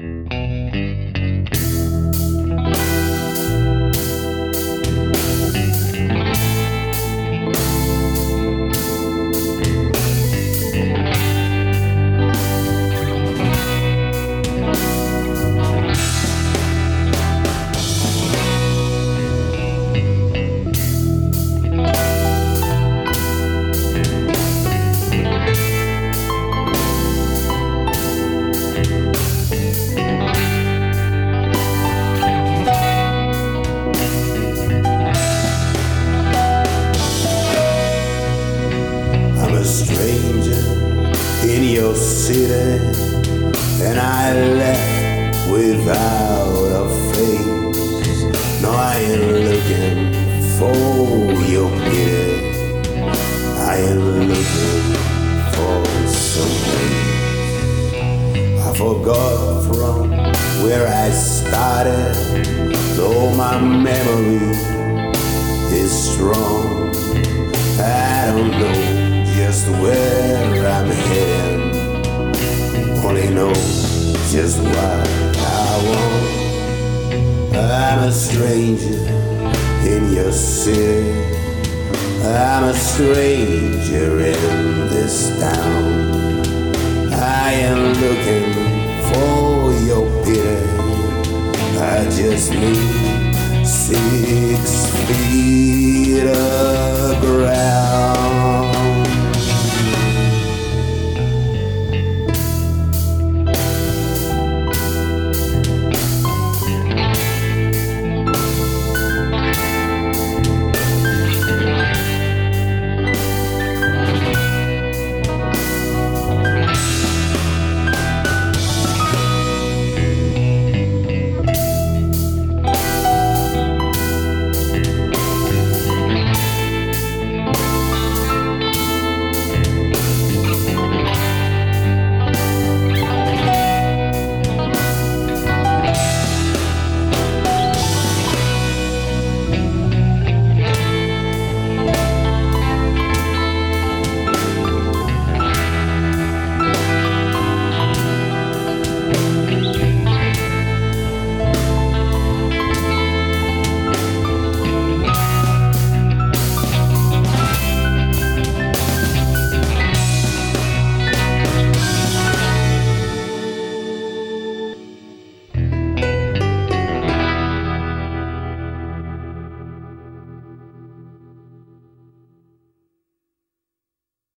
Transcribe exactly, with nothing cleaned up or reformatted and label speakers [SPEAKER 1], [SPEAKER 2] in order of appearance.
[SPEAKER 1] Stranger in your city, and I left without a face. No, I ain't looking for your pity. I ain't looking for some place. I forgot from where I started, though my memory is strong. I don't know just where I'm heading, only know just what I want. I'm a stranger in your city, I'm a stranger in this town. I am looking for your pity, I just need six feet of